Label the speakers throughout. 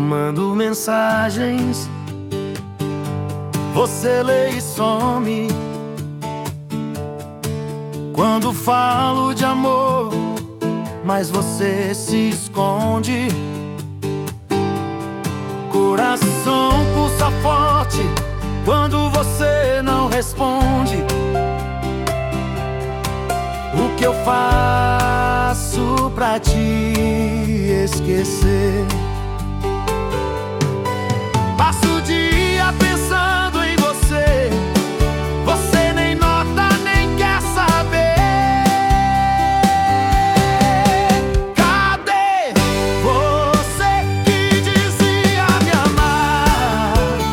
Speaker 1: mando mensagens, você lê e some. Quando falo de amor, mas você se esconde. Coração pulsa forte quando você não responde. O que eu faço pra te esquecer? Passo o dia pensando em você, você nem nota, nem quer saber. Cadê você que dizia me amar?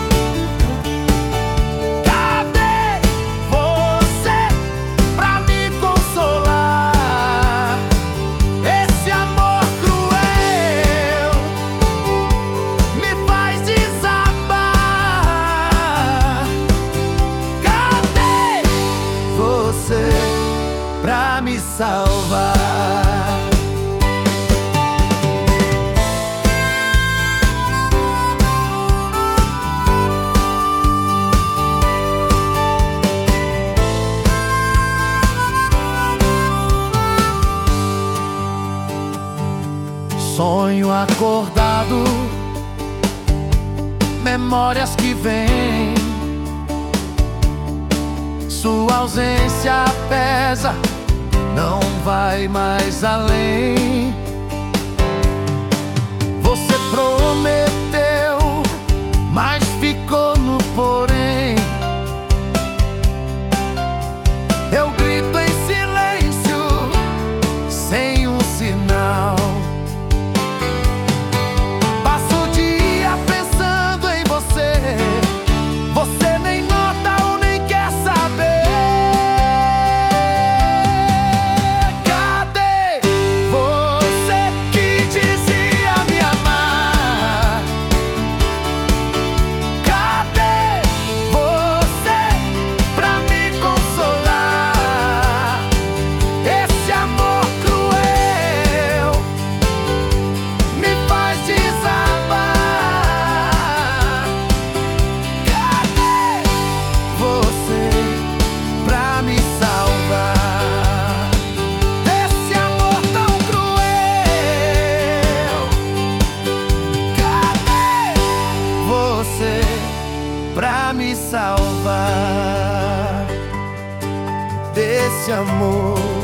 Speaker 1: Cadê você pra me consolar? Esse amor cruel me faz desabar. Cadê você pra me salvar? Sonho acordado, memórias que vêm. Sua ausência pesa, não vai mais além. Você prometeu, mas ficou no porém. Eu grito em silêncio, sem um sinal. Passo o dia pensando em você, você nem nota ou nem quer saber. Cadê você que dizia me amar? Cadê você pra me consolar? Esse amor cruel me faz desabar. Cadê você pra me salvar? Esse amor tão cruel. Cadê você pra me salvar desse amor?